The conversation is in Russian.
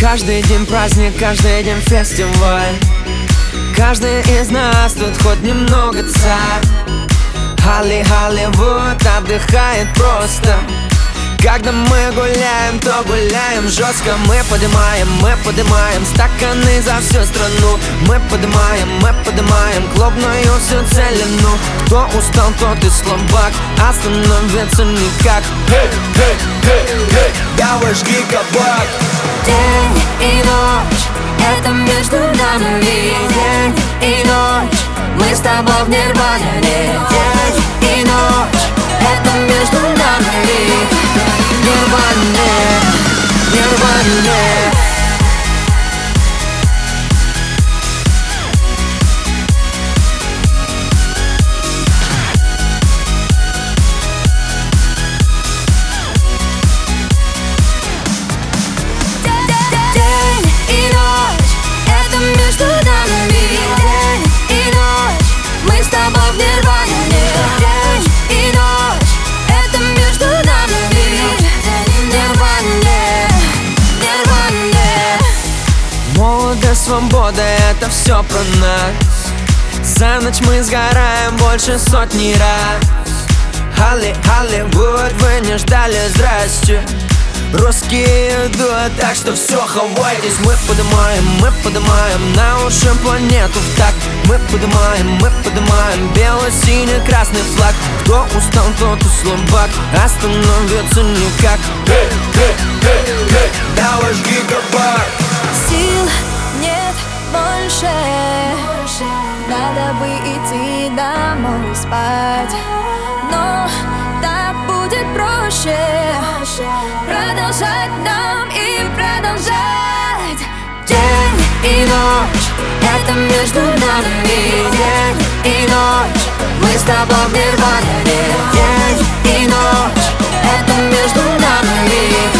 Каждый день праздник, каждый день фестиваль. Каждый из нас тут хоть немного царь. Холливуд отдыхает просто. Когда мы гуляем, то гуляем жестко. Мы поднимаем стаканы за всю страну. Мы поднимаем клубную всю целину. Кто устал, тот и слабак, остановиться никак. Давай жги кабак. День и ночь, это между нами. День и ночь, мы с тобой в нирване. День и ночь, это между нами. Нирване, нирване. День и ночь, это между нами. День и ночь, мы с тобой в нирване. День и ночь, это между нами. Нирване, нирване. Молодость, свобода, это все про нас. За ночь мы сгораем больше сотни раз. Холливуд, вы не ждали, здрасте. Русские идут, так что все, хавайтесь. Мы поднимаем на уши планету в такт. Мы поднимаем белый, синий, красный флаг. Кто устал, тот и слабак, остановиться никак. Давай жги кабак. Сил нет больше, надо бы идти домой спать. Но так будет проще продолжать нам и продолжать. День и ночь, это между нами. День и ночь, мы с тобой в нирване. День и ночь, это между нами.